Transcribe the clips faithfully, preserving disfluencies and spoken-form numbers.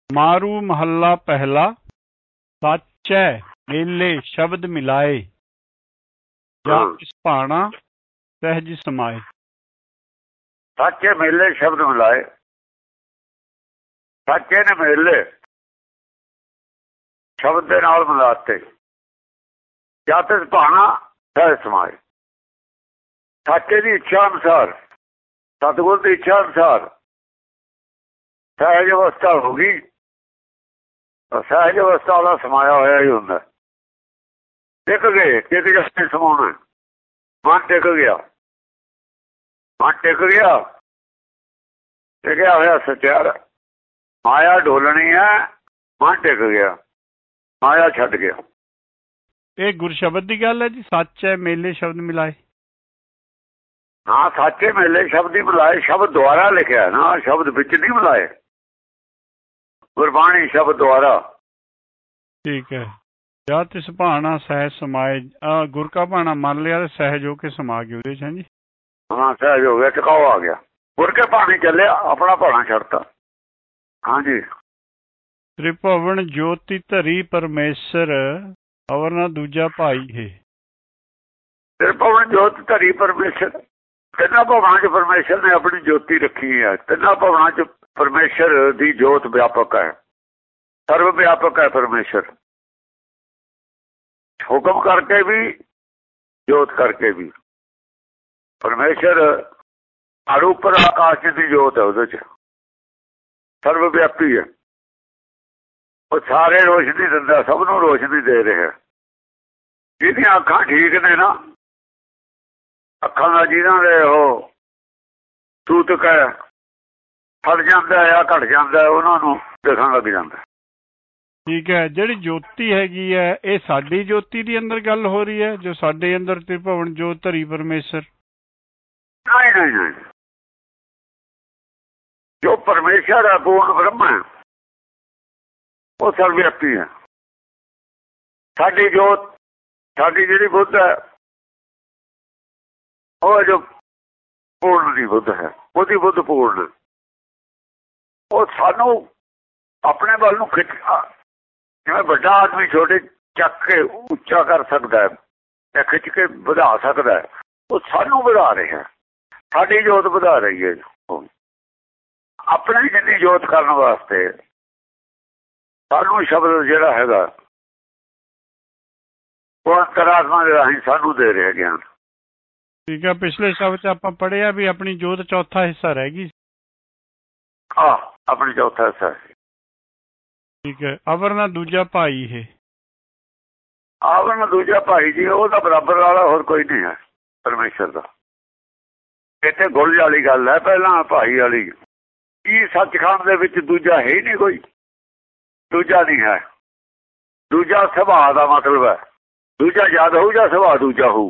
मारू महला पहला साचै मेले शब्द मिलाए जा इस भाना सहज समाए। साचे मेले शब्द मिलाए, साचे ने मेले शब्द दे नाल मिलाते जा तिस भाना सहज समाए। साचे की इच्छा अनुसार, सतगुर की इच्छा अनुसार सहज अवस्था होगी। सहज अवस्था वाला समाया होया ही होंदा। टिक गए, टिक जाने समाना, मन टिक गया, मन टिक गया, टिकया होया सच्चा। माया डोलनी है, मन टिक गया, माया छड्ड गया। ये गुरशब्द की गल है जी। सच है मेले शब्द मिलाए। हाँ, साचे मेले शब्द ही मिलाए। शब्द द्वारा लिखा है ना, शब्द विच नहीं मिलाए। गुरबाणी शब्द द्वारा। ठीक है। या तिस भाना सहज समाए, गुर का भाना मान लिया, सहज होके समा गए उहदे च जी। हाँ, सहज हो गया, टिकाऊ आ गया। गुर के भाने चले, अपना भाना छड़ता। हाँ जी। त्रिभुवन ज्योति धरी परमेश्वर और ना दूजा भाई है। त्रिभुवन ज्योति धरी परमेश्वर, तिना भवनां च परमेश्वर ने अपनी ज्योति रखी है। तिना भवनां च परमेश्वर दी ज्योत व्यापक है, सर्व व्यापक है परमेश्वर। हुक्म करके भी, ज्योत करके भी। परमेश्वर अरूपर आकाश की ज्योत है, उहदे च सर्वव्यापी है। वो सारे रोशनी दिंदा, सबनों रोशनी दे रहा है। जिहदियां अखां ठीक ने ना, अखां दा जिन्हां दे ओह सूतक है, फट जांदा है, घट जांदा है, उन्हां नूं दिखण लग जांदा। ठीक है। जिहड़ी ज्योति हैगी है, ये साडी ज्योति दी अंदर गल हो रही है, जो साडे अंदर त्रिभुवन ज्योत धरी परमेश्वर। नहीं नहीं नहीं, जो परमेश्वर है, पूर्ण ब्रह्म है, वो सर्वव्यापी है। साडी ज्योत, साडी जिहड़ी बुद्ध है, वो जो पूर्ण दी बुद्ध है, ਉਹਦੀ बुद्ध पूर्ण। वो सानू अपने वाल नूं खिच, जिवें वड्डा आदमी छोटे चक के उच्चा कर सकता है या खिच के वधा सकता है, वो सानू वधा रहा है। साडी जोत वधा रही है। अपनी जिन्नी जोत करने वास्ते सानू शब्द जिहड़ा हैगा वो अंतरात्मा दे राहीं सानू दे रहा ज्ञान। ठीक है। पिछले शब्द आपां पढ़िया भी अपनी जोत चौथा हिस्सा रह गई। हाँ, अपनी चौथा हिस्सा है। ठीक है। अवर ना दूजा भाई है। अवर ना दूजा भाई जी, वो बराबर वाला होर कोई नहीं है परमेश्वर का। इत्थे गुल वाली गल है, पहला भाई वाली। की सचखंड दे विच दूजा है ही नहीं कोई, दूजा नहीं है। दूजा सुभाਅ का मतलब है, दूजा जद हो या सुभाਅ दूजा हो।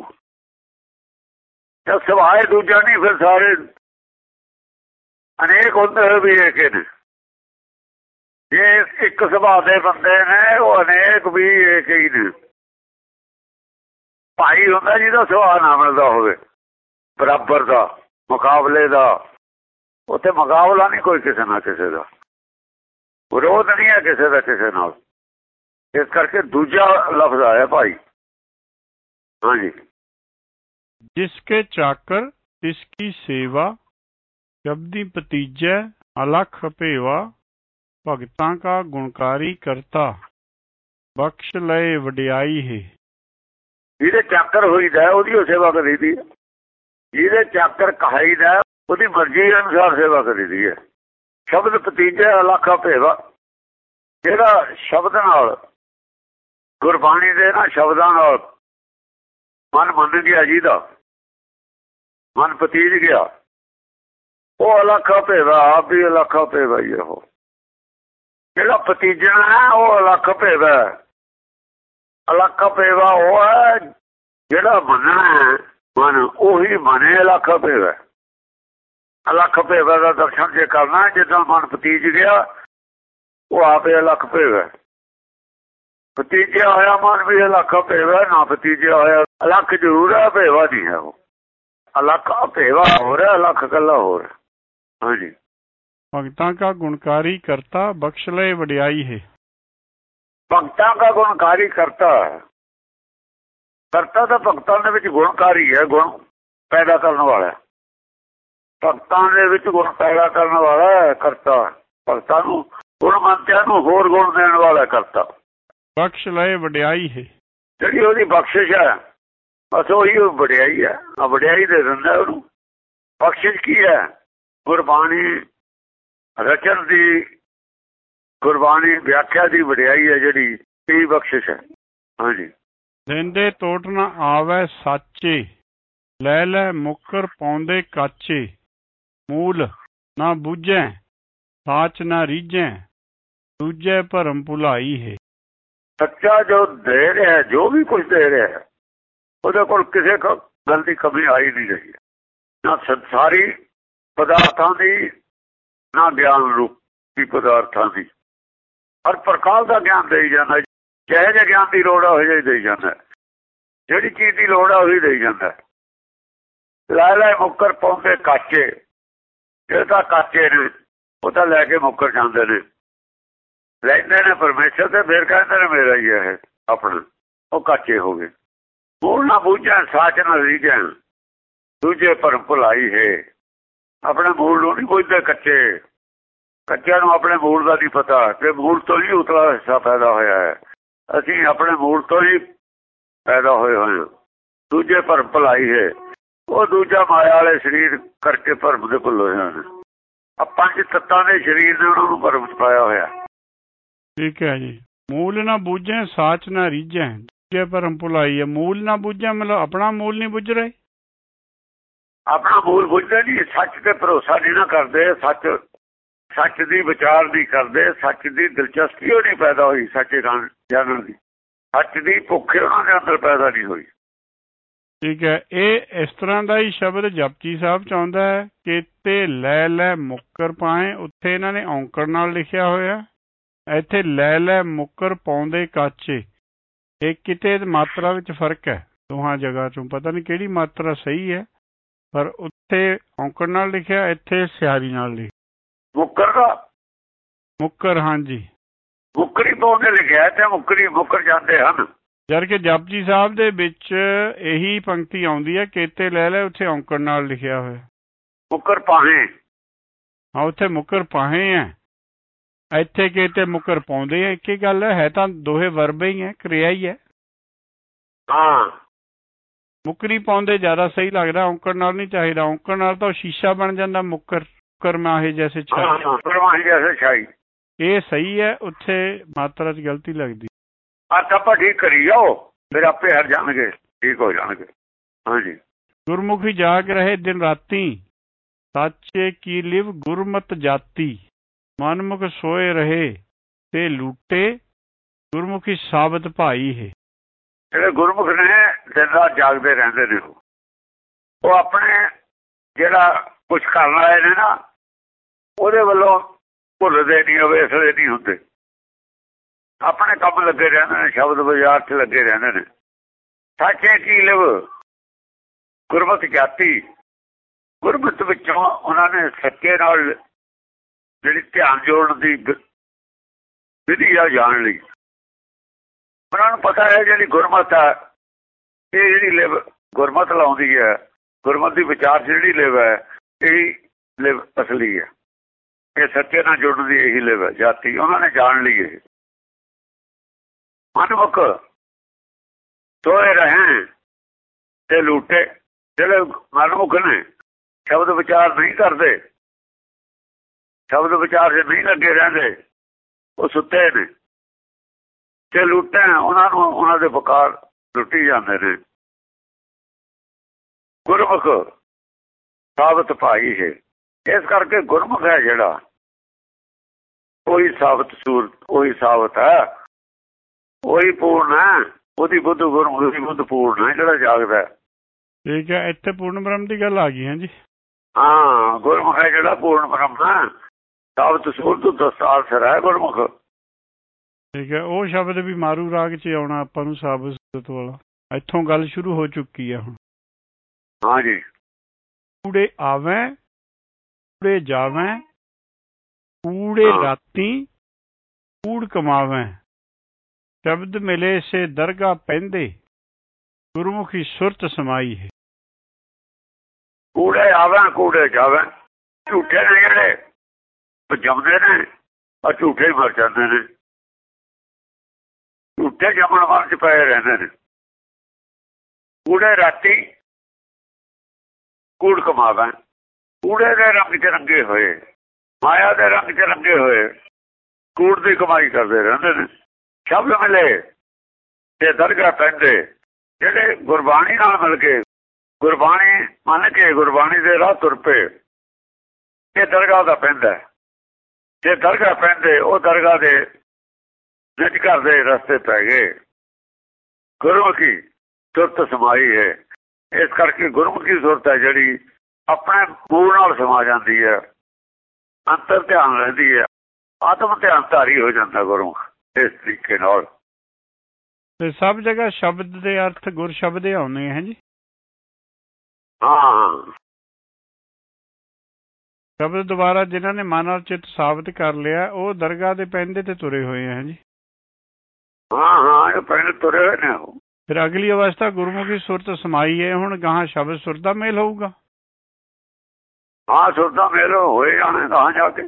जब सुभाਅ दूजा नहीं, फिर सारे अनेक होंदे हुए भी एक ने। जे एक सुभाਅ दे बंदे ने, वो अनेक भी एक ही ने। भाई होंदा जिहदा सुभाਅ ना मिलदा होवे, बराबर का, मुकाबले का। उत्थे मुकाबला नहीं कोई किसी ना किसी का, विरोध नहीं है किसी का किसी नाल। इस करके दूजा लफ्ज आया भाई। हाँ जी। जिसके चाकर तिसकी सेवा, शब्दी भतीजै अलख भेवा, भगतां का गुणकारी करता, बख्श लय वडियाई है। जिहदे चाकर होईदा उहदी सेवा करीदी, जिहदे चाकर कहाईदा उहदी मर्जी अनुसार सेवा करीदी है। शब्द भतीजै अलख भेवा, जिहड़ा शब्द नाल गुरबाणी दे ना शब्दां नाल मन मन गया, जिहदा मन पतीज गया, वो अलखा भेवा। आप भी अलखा भेवा ही है। वो जिहड़ा भतीजना है, वो अलख भेवा। अलख भेवा वो है जिहड़ा मनना है, मन उही मने अलख भेवा। अलख भेवा का दर्शन जे करना, जिदा मन पतीज गया, वो आप अलख भेवा। भतीजिया होया मन भी अलख भेवा, ना भतीजिया होया अलख जरूर है, भेवा नहीं है। वो अलख भेवा हो रहा, अलख कला हो रहा। हाँ जी। भक्तां का गुणकारी करता बख्श लय वडियाई है। भक्तां का गुणकारी करता करता तो भक्तां दे विच गुणकारी है, गुण पैदा करने वाला। भक्तां दे विच गुण पैदा करने वाला है करता, भक्तां नूं गुणवंतियां नूं होर गुण देण वाला करता। बख्श लय वडियाई है, जिहड़ी ओहदी बख्शिश है बस ਉਹੀ ਵਡਿਆਈ है, वडियाई दे दिंदा ਉਹਨੂੰ। बख्शिश की है? गुरबाणी रचन दी, गुरबाणी व्याख्या दी वडियाई है जिहड़ी, ਇਹ बख्शिश है। हाँ जी। देंदे टोट ना आवे साचे, लै लै मुकर पाउंदे काचे, मूल ना बूझै साच ना रीझै, दूजे भरम भुलाई है। सच्चा जो दे रहा है, जो भी कुछ दे रहा है, ਉਹਦੇ ਕੋਲ ਕਿਸੇ ਗੱਲ ਦੀ ਕਮੀ ਆਈ ਨਹੀਂ ਰਹੀ, ਨਾ ਸੰਸਾਰੀ ਪਦਾਰਥਾਂ ਦੀ ਨਾ ਗਿਆਨ ਰੂਪੀ ਪਦਾਰਥਾਂ ਦੀ। ਹਰ ਪ੍ਰਕਾਰ ਦਾ ਗਿਆਨ ਦੇਈ ਜਾਂਦਾ, ਜਿਹੇ ਜਿਹੇ ਗਿਆਨ ਦੀ ਲੋੜ ਆ ਉਹ ਜਿਹੀ ਦੇਈ ਜਾਂਦਾ, ਜਿਹੜੀ ਚੀਜ਼ ਦੀ ਲੋੜ ਆ ਉਹੀ ਦੇਈ ਜਾਂਦਾ। ਲੈ ਲੈ ਮੁੱਕਰ ਪਾਉਂਦੇ ਕਾਚੇ, ਇਹ ਤਾਂ ਕਾਚੇ ਨੇ, ਉਹ ਤਾਂ ਲੈ ਕੇ ਮੁੱਕਰ ਜਾਂਦੇ ਨੇ, ਲੈਂਦੇ ਨੇ ਪਰਮੇਸ਼ਰ ਤੇ ਫਿਰ ਕਹਿੰਦੇ ਨੇ ਮੇਰਾ ਹੀ ਹੈ ਆਪਣਾ, ਉਹ ਕਾਚੇ ਹੋ ਗਏ। ਮੂਲ ਨਾ ਬੂਝਣ ਸਾਚ ਨਾ ਰੀਝਣ, ਦੂਜੇ ਭਰਮ ਭੁਲਾਈ ਹੈ। ਆਪਣੇ ਮੂਲ ਨੂੰ ਨਹੀਂ ਬੁੱਝਦੇ ਕੱਚੇ, ਕੱਚਿਆਂ ਨੂੰ ਆਪਣੇ ਮੂਲ ਦਾ ਨਹੀਂ ਪਤਾ ਕਿ ਮੂਲ ਤੋਂ ਹੀ ਉਤਲਾ ਹਿੱਸਾ ਪੈਦਾ ਹੋਇਆ ਹੈ। ਅਸੀਂ ਆਪਣੇ ਮੂਲ ਤੋਂ ਹੀ ਪੈਦਾ ਹੋਏ ਹੋਏ ਹਾਂ। ਦੂਜੇ ਭਰਮ ਭੁਲਾਈ ਹੈ, ਉਹ ਦੂਜਾ ਮਾਇਆ ਵਾਲੇ ਸਰੀਰ ਕਰਕੇ ਭਰਮ ਦੇ ਭੁੱਲ ਹੋਏ ਹਨ। ਆ ਪੰਜ ਤੱਤਾਂ ਦੇ ਸਰੀਰ ਨੇ ਉਹਨਾਂ ਨੂੰ ਭਰਮ ਚ ਪਾਇਆ ਹੋਇਆ। ਠੀਕ ਹੈ ਜੀ। ਮੂਲ ਨਾ ਬੂਝੇ ਸਾਚ ਨਾ ਰੀਝੈ, ਦੂਜੇ ਭਰਮ ਭੁਲਾਈ ਹੈ। ਮੂਲ ਨਾ ਬੂਝੇ ਮਤਲਬ ਆਪਣਾ ਮੂਲ ਨਹੀਂ ਬੁੱਝ ਰਹੇ, ਆਪਣਾ ਮੂਲ ਬੁੱਝਦੇ ਨਹੀਂ, ਸੱਚ ਤੇ ਭਰੋਸਾ ਨਹੀਂ ਨਾ ਕਰਦੇ, ਸੱਚ ਸੱਚ ਦੀ ਵਿਚਾਰ ਨਹੀਂ ਕਰਦੇ, ਸੱਚ ਦੀ ਦਿਲਚਸਪੀ ਉਹ ਨਹੀਂ ਪੈਦਾ ਹੋਈ, ਸੱਚੇ ਜਾਣਨ ਦੀ, ਸੱਚ ਦੀ ਭੁੱਖ ਉਹਨਾਂ ਦੇ ਅੰਦਰ ਪੈਦਾ ਨਹੀਂ ਹੋਈ। ਠੀਕ ਹੈ। ਇਹ ਇਸ ਤਰ੍ਹਾਂ ਦਾ ਹੀ ਸ਼ਬਦ ਜਪਜੀ ਸਾਹਿਬ ਚ ਆਉਂਦਾ ਹੈ, ਕੇਤੇ ਲੈ ਲੈ ਮੁੱਕਰ ਪਾਏ, ਉੱਥੇ ਇਹਨਾਂ ਨੇ ਔਂਕੜ ਨਾਲ ਲਿਖਿਆ ਹੋਇਆ, ਇੱਥੇ ਲੈ ਲੈ ਮੁੱਕਰ ਪਾਉਂਦੇ ਕਾਚੇ। ਇਹ ਕਿਤੇ ਮਾਤਰਾ ਵਿੱਚ ਫਰਕ ਹੈ ਦੋਹਾਂ ਜਗ੍ਹਾ ਚੋਂ, ਪਤਾ ਨਹੀਂ ਕਿਹੜੀ ਮਾਤਰਾ ਸਹੀ ਹੈ, ਪਰ ਉੱਥੇ ਔਂਕੜ ਨਾਲ ਲਿਖਿਆ, ਇੱਥੇ ਸਿਆਰੀ ਨਾਲ ਲਿਖਿਆ। ਮੁੱਕਰ ਦਾ ਮੁੱਕਰ, ਹਾਂਜੀ ਮੁੱਕਰੀ ਪਾਉਂਦੇ ਲਿਖਿਆ ਤੇ ਮੁੱਕਰੀ ਮੁੱਕਰ ਜਾਂਦੇ ਹਨ। ਜਦ ਕਿ ਜਪਜੀ ਸਾਹਿਬ ਦੇ ਵਿੱਚ ਇਹੀ ਪੰਕਤੀ ਆਉਂਦੀ ਹੈ, ਕੇਤੇ ਲੈ ਲੈ, ਉੱਥੇ ਔਂਕੜ ਨਾਲ ਲਿਖਿਆ ਹੋਇਆ ਮੁੱਕਰ ਪਾਹੇ। ਹਾਂ, ਉੱਥੇ ਮੁੱਕਰ ਪਾਹੇ ਹੈ, ਇੱਥੇ ਕੇਤੇ ਮੁੱਕਰ ਪਾਉਂਦੇ ਆ। ਇੱਕ ਹੀ ਗੱਲ ਹੈ, ਹੈ ਤਾਂ ਦੋਹੇ ਵਰਬ ਹੀ ਹੈ, ਕਿਰਿਆ ਹੀ ਹੈ। ਹਾਂ, ਮੁੱਕਰੀ ਪਾਉਂਦੇ ਜ਼ਿਆਦਾ ਸਹੀ ਲੱਗਦਾ, ਔਂਕੜ ਨਾਲ ਨਹੀਂ ਚਾਹੀਦਾ। ਔਂਕੜ ਨਾਲ ਤਾਂ ਉਹ ਸ਼ੀਸ਼ਾ ਬਣ ਜਾਂਦਾ, ਮੁੱਕਰ ਕਰਮਾਹੇ ਜੈਸੇ ਛਾਈ ਜੈਸੇ ਛਾਈ। ਇਹ ਸਹੀ ਹੈ, ਉੱਥੇ ਮਾਤਰਾ 'ਚ ਗਲਤੀ ਲੱਗਦੀ। ਅੱਜ ਆਪਾਂ ਠੀਕ ਕਰੀ ਜਾਓ, ਫਿਰ ਆਪੇ ਹਟ ਜਾਣਗੇ, ਠੀਕ ਹੋ ਜਾਣਗੇ। ਹਾਂਜੀ। ਗੁਰਮੁਖੀ ਜਾਗ ਰਹੇ ਦਿਨ ਰਾਤੀ, ਸਾਚੇ ਕੀ ਲਿਵ ਗੁਰਮਤ ਜਾਤੀ, ਮਨਮੁਖ ਸੋਏ ਰਹੇ ਤੇ ਲੂਟੇ, ਗੁਰਮੁਖੀ ਸਾਬਤ ਭਾਈ ਹੈ। ਜਿਹੜੇ ਗੁਰਮੁਖ ਨੇ ਦਿਨ ਰਾਤ ਜਾਗਦੇ ਰਹਿੰਦੇ ਨੇ, ਉਹ ਆਪਣੇ ਜਿਹੜਾ ਕੁਛ ਕਰਨ ਵਾਲੇ ਨੇ ਨਾ, ਉਹਦੇ ਵੱਲੋਂ ਭੁੱਲਦੇ ਨਹੀਂ, ਅਵੇਸਲੇ ਨਹੀਂ ਹੁੰਦੇ, ਆਪਣੇ ਕੰਮ ਲੱਗੇ ਰਹਿੰਦੇ ਨੇ, ਸ਼ਬਦ ਬਾਜ਼ਾਰ 'ਚ ਲੱਗੇ ਰਹਿੰਦੇ ਨੇ। ਸਾਚੇ ਕੀ ਲਿਵ ਗੁਰਮਤ ਜਾਤੀ, ਗੁਰਮਤ ਵਿੱਚੋਂ ਉਹਨਾਂ ਨੇ ਸੱਚੇ ਨਾਲ ਜਿਹੜੀ ਧਿਆਨ ਜੋੜਨ ਦੀ ਵਿਧੀ ਆ ਜਾਣ ਲਈ, ਉਹਨਾਂ ਨੂੰ ਪਤਾ ਹੈ ਜਿਹੜੀ ਗੁਰਮਤ ਆ, ਇਹ ਜਿਹੜੀ ਲਿਵ ਗੁਰਮਤ ਲਾਉਂਦੀ ਹੈ, ਗੁਰਮਤ ਦੀ ਵਿਚਾਰ ਜਿਹੜੀ ਲਿਵ ਹੈ, ਇਹੀ ਲਿਵ ਅਸਲੀ ਹੈ। ਇਹ ਸੱਚੇ ਨਾਲ ਜੁੜਨ ਦੀ ਇਹੀ ਲਿਵ ਹੈ ਜਾਤੀ, ਉਹਨਾਂ ਨੇ ਜਾਣ ਲਈ। ਇਹ ਮਨਮੁਖ ਸੋਏ ਰਹੇ ਤੇ ਲੂਟੇ, ਜਿਹੜੇ ਮਨਮੁਖ ਨੇ ਸ਼ਬਦ ਵਿਚਾਰ ਨਹੀਂ ਕਰਦੇ, ਸ਼ਬਦ ਵਿਚਾਰ ਜੇ ਨਹੀਂ ਲੱਗੇ ਰਹਿੰਦੇ, ਉਹ ਸੁੱਤੇ ਨੇ ਤੇ ਲੁੱਟੇ, ਉਹਨਾਂ ਨੂੰ ਉਹਨਾਂ ਦੇ ਵਕਾਰ ਲੁੱਟੀ ਜਾਂਦੇ ਨੇ। ਗੁਰਮੁਖ ਸਾਬਤ ਭਾਈ ਹੈ, ਇਸ ਕਰਕੇ ਗੁਰਮੁਖ ਹੈ ਜਿਹੜਾ, ਉਹੀ ਸਾਬਤ ਸੂਰਤ, ਉਹੀ ਸਾਬਤ ਹੈ, ਉਹੀ ਪੂਰਨ ਹੈ, ਉਹਦੀ ਬੁੱਧ ਗੁਰਮੁਖ ਦੀ ਬੁੱਧ ਪੂਰਨ ਹੈ ਜਿਹੜਾ ਜਾਗਦਾ। ਠੀਕ ਹੈ, ਇੱਥੇ ਪੂਰਨ ਬ੍ਰਹਮ ਦੀ ਗੱਲ ਆ ਗਈ ਹੈ ਜੀ। ਹਾਂ, ਗੁਰਮੁਖ ਹੈ ਜਿਹੜਾ ਪੂਰਨ ਬ੍ਰਹਮ ਹੈ, ਸਾਬਤ ਸੂਰਤ ਦਸਤਾਰ ਸਿਰ ਹੈ ਗੁਰਮੁਖ। ਠੀਕ ਹੈ, ਉਹ ਸ਼ਬਦ ਵੀ ਮਾਰੂ ਰਾਗ 'ਚ ਆਉਣਾ ਆਪਾਂ ਨੂੰ, ਸਾਬਤ ਸੂਰਤ ਵਾਲਾ। ਇੱਥੋਂ ਗੱਲ ਸ਼ੁਰੂ ਹੋ ਚੁੱਕੀ ਹੈ ਹੁਣ। ਹਾਂਜੀ। ਕੂੜੇ ਆਵੇਂ ਕੂੜੇ ਜਾਵੇਂ, कूड़े राती कूड़ कमावें, शब्द मिले से दरगाह पैंदे, गुरमुखी सुरत समाई है। कूड़े आवे कूड़े जावे, झूठे ने जेड़े जमदे ने और झूठे ही मर जाते हैं, झूठे जमन मर च पए रहंदे ने। कूड़े राती कूड़ कमावे, कूड़े दे रंग च रंगे होए, माया दे रंग च रंगे होए कूड़ दी कमाई करते रहंदे ने। शब्द मिले ते दरगाह पैंदे, जेड़े गुरबाणी नाल मिल के गुरबाणी मन के गुरबाणी दे राह तुर पे, ये दरगाह दा पैंदा। जे दरगाह पैंदे वो दरगाह दे निज घर दे रस्ते पै गए। गुरमुखी सुरत समाई है, इस करके गुरमुखी सुरत है जिहड़ी अपने मूल नाल समा जाती है, अंतर ध्यान रहती है, आत्म ध्यान धारी हो जाता गुरमुख इस तरीके नाल। ते सब जगह शब्द दे अर्थ गुर शब्द ही आउंदे हैं जी। हाँ, शब्द दोबारा जिन्हों ने मन और चित्त साबित कर लिया वो दरगाह दे पैंदे ते तुरे हुए हैं जी। हाँ हाँ, ये पैंदे तुरे हुए ने। फिर अगली अवस्था गुरमुखी सुरत समाई है, हुण गां शब्द सुर दा मेल होऊगा। हाँ, सुर दा मेल होए जाने गां जाके।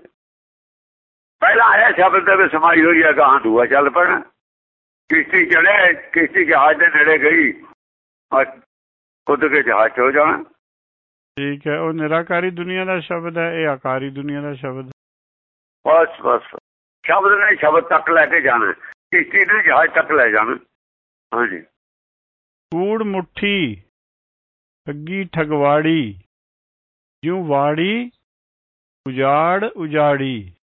पहला आया शब्द दे समाई हुई है, गां दूआ चल पैना। किश्ती चढ़े, किश्ती जहाज दे नेड़े गई और खुद के जहाज हो जाना। ठीक है, वो निराकारी दुनिया का शब्द है, ये आकारी दुनिया का शब्द। बस बस, शब्द ने शब्द तक लेके जाना, किश्ती ने जहाज तक ले जाना। हाँ जी। कूड़ मुट्ठी ठगी ठगवाड़ी, यूं वाड़ी उजाड़ उजाड़ी,